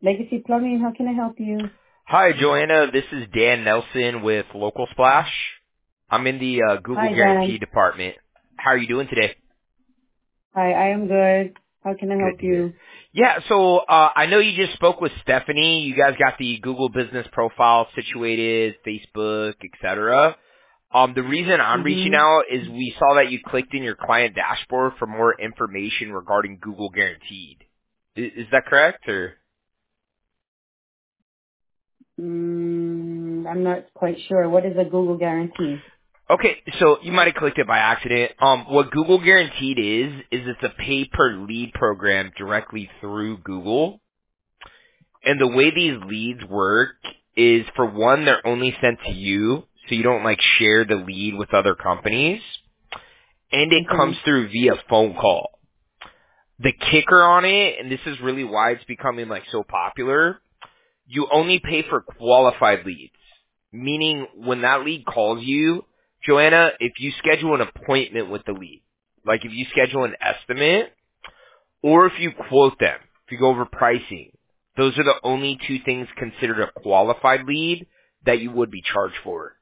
Legacy Plumbing, how can I help you? Hi, Joanna. This is Dan Nelson with Local Splash. I'm in the Google Hi, Guarantee Dan. department. How are you doing today? Hi, I am good. How can I Good help to hear. you? Yeah, so I know you just spoke with Stephanie. You guys got the Google business profile situated, Facebook, etc. The reason I'm reaching Mm-hmm. out is we saw that you clicked in your client dashboard for more information regarding Google Guaranteed. Is that correct, or? I'm not quite sure. What is a Google guarantee? Okay, so you might have clicked it by accident. What Google Guaranteed is it's a pay per lead program directly through Google. And the way these leads work is, for one, they're only sent to you, so you don't like share the lead with other companies. And it comes Okay. through via phone call. The kicker on it, and this is really why it's becoming like so popular, you only pay for qualified leads. Meaning when that lead calls you, Joanna, if you schedule an appointment with the lead, like if you schedule an estimate, or if you quote them, if you go over pricing, those are the only two things considered a qualified lead that you would be charged for.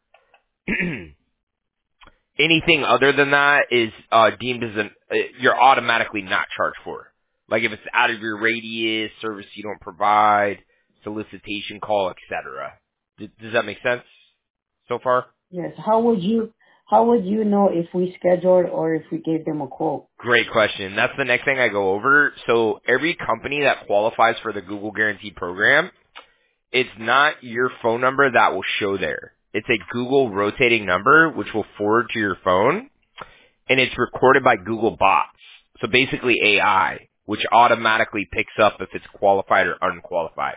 Anything other than that is deemed as you're automatically not charged for. Like if it's out of your radius, service you don't provide, solicitation call, etc. Does that make sense so far? Yes. How would you know if we scheduled or if we gave them a quote? Great question. That's the next thing I go over. So every company that qualifies for the Google Guarantee program, it's not your phone number that will show there. It's a Google rotating number which will forward to your phone, and it's recorded by Google bots. So basically AI, which automatically picks up if it's qualified or unqualified.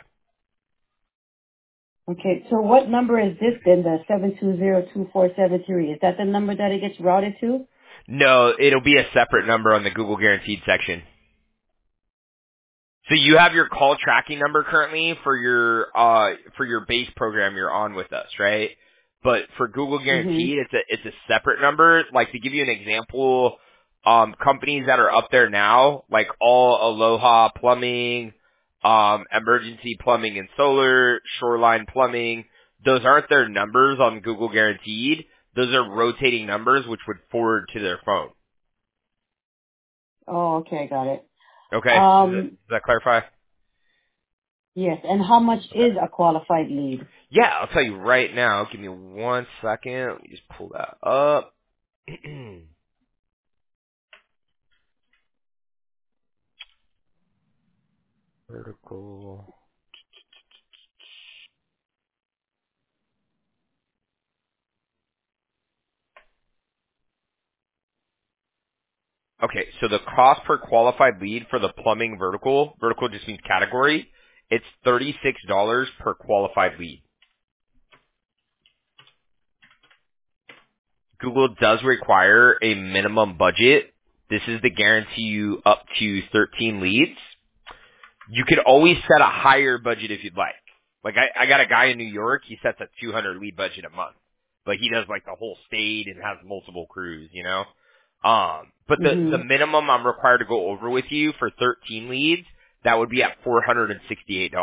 Okay, so what number is this then, the 7202473? Is that the number that it gets routed to? No, it'll be a separate number on the Google Guaranteed section. So you have your call tracking number currently for your base program you're on with us, right? But for Google Mm-hmm. Guaranteed, it's a separate number. Like, to give you an example, companies that are up there now, like All Aloha Plumbing, Emergency Plumbing and Solar, Shoreline Plumbing, those aren't their numbers on Google Guaranteed. Those are rotating numbers which would forward to their phone. Oh, okay, got it. Okay, Um, does that clarify? yes, and how much Okay. is a qualified lead? Yeah, I'll tell you right now. Give me 1 second. Let me just pull that up. Vertical. Okay, so the cost per qualified lead for the plumbing vertical just means category, it's $36 per qualified lead. Google does require a minimum budget. This is to guarantee you up to 13 leads. You could always set a higher budget if you'd like. Like I got a guy in New York, he sets a 200 lead budget a month. But he does like the whole state and has multiple crews, you know? But the Mm-hmm. minimum I'm required to go over with you for 13 leads, that would be at $468.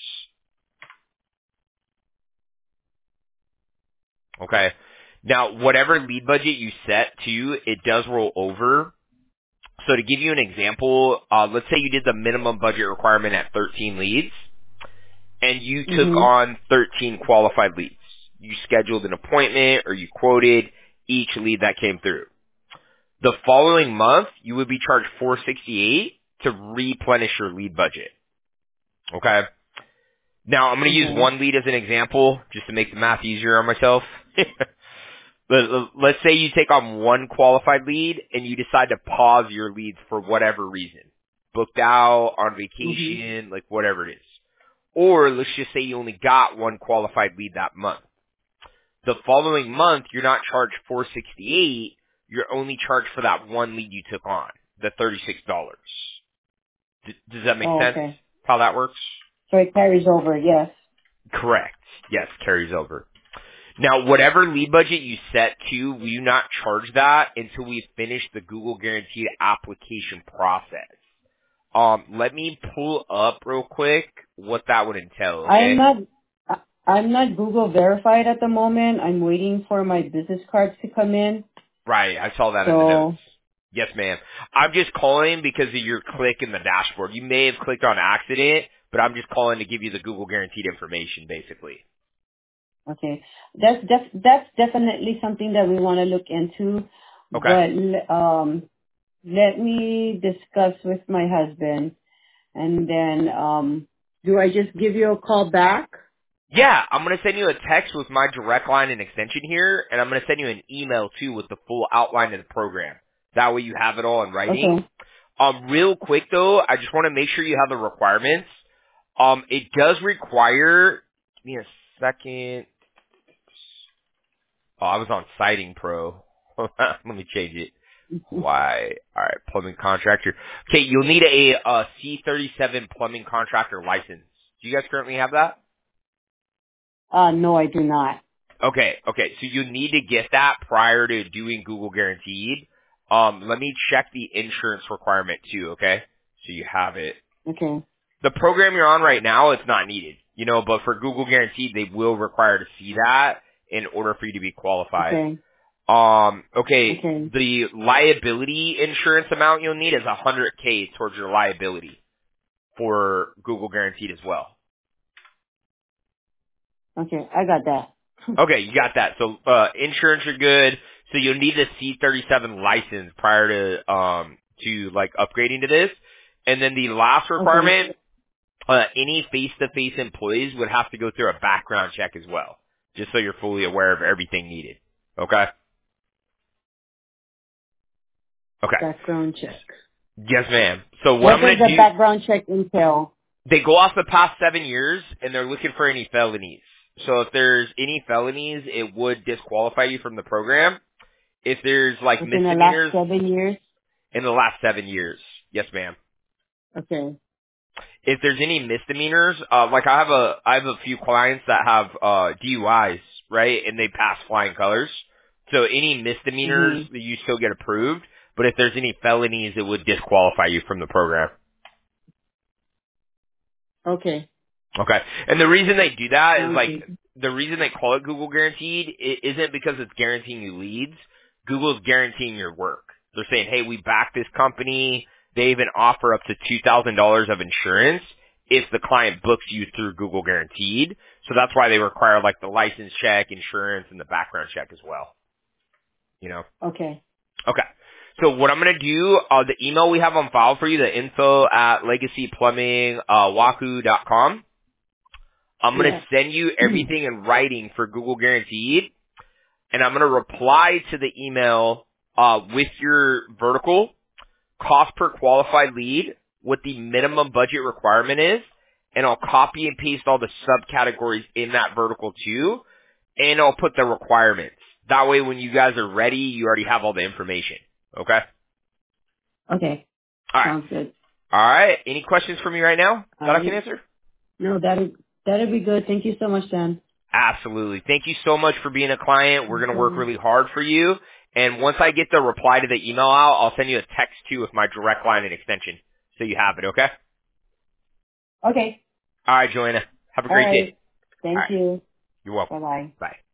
Okay. Now, whatever lead budget you set to, it does roll over. So to give you an example, let's say you did the minimum budget requirement at 13 leads, and you took Mm-hmm. on 13 qualified leads. You scheduled an appointment or you quoted each lead that came through. The following month, you would be charged $468 to replenish your lead budget. Okay? Now, I'm going to use Okay. one lead as an example just to make the math easier on myself. Let's say you take on one qualified lead and you decide to pause your leads for whatever reason. Booked out, on Mm-hmm. vacation, like whatever it is. Or let's just say you only got one qualified lead that month. The following month, you're not charged $468. You're only charged for that one lead you took on, the $36. Does that make Oh, sense? okay. How that works? So it carries over, yes. Correct. Yes, carries over. Now, whatever lead budget you set to, we do not charge that until we finish the Google Guaranteed application process. Let me pull up real quick what that would entail, I'm okay? not. I'm not Google verified at the moment. I'm waiting for my business cards to come in. Right, I saw that in the notes. So Yes, ma'am. I'm just calling because of your click in the dashboard. You may have clicked on accident, but I'm just calling to give you the Google guaranteed information, basically. okay, that's definitely something that we want to look into. Okay. But let me discuss with my husband, and then do I just give you a call back? Yeah, I'm going to send you a text with my direct line and extension here, and I'm going to send you an email, too, with the full outline of the program. That way you have it all in writing. Okay. Real quick, though, I just want to make sure you have the requirements. It does require, give me a second. Oh, I was on Sighting Pro. Let me change it. Why? All right, plumbing contractor. Okay, you'll need a C37 plumbing contractor license. Do you guys currently have that? No, I do not. Okay. So you need to get that prior to doing Google Guaranteed. Let me check the insurance requirement too. Okay, so you have it. Okay. The program you're on right now, it's not needed, but for Google Guaranteed, they will require to see that in order for you to be qualified. Okay. Okay, Okay. the liability insurance amount you'll need is $100K towards your liability for Google Guaranteed as well. Okay. I got that. Okay, you got that. So, insurance are good. So you'll need a C37 license prior to like upgrading to this. And then the last Okay. requirement, any face-to-face employees would have to go through a background check as well. Just so you're fully aware of everything needed. Okay? Okay. Background check. Yes, ma'am. So what What I'm does going to the do, background check entail? they go off the past 7 years and they're looking for any felonies. So if there's any felonies, it would disqualify you from the program. If there's like Within the last misdemeanors 7 years? in the last 7 years, yes, ma'am. Okay. If there's any misdemeanors, like I have a few clients that have DUIs, right, and they pass flying colors. So any misdemeanors, Mm-hmm. you still get approved. But if there's any felonies, it would disqualify you from the program. Okay. Okay. And the reason they do that is Sounds like good. the reason they call it Google Guaranteed isn't because it's guaranteeing you leads. Google's guaranteeing your work. They're saying, hey, we back this company. They even offer up to $2,000 of insurance if the client books you through Google Guaranteed. So that's why they require like the license check, insurance, and the background check as well. You know? Okay. Okay. So what I'm going to do, the email we have on file for you, the info at legacyplumbing.wahoo.com. I'm going to Yes. send you everything in writing for Google Guaranteed, and I'm going to reply to the email with your vertical, cost per qualified lead, what the minimum budget requirement is, and I'll copy and paste all the subcategories in that vertical too, and I'll put the requirements. That way when you guys are ready, you already have all the information. Okay? Okay. All right. Sounds good. All right. Any questions for me right now All that I can right. answer? No, that'll be good. Thank you so much, Dan. Absolutely. Thank you so much for being a client. We're going to work Okay. really hard for you. And once I get the reply to the email out, I'll send you a text too with my direct line and extension so you have it, okay? Okay. All right, Joanna. Have a All great day. right. All Thank right. you. You're welcome. Bye-bye. Bye.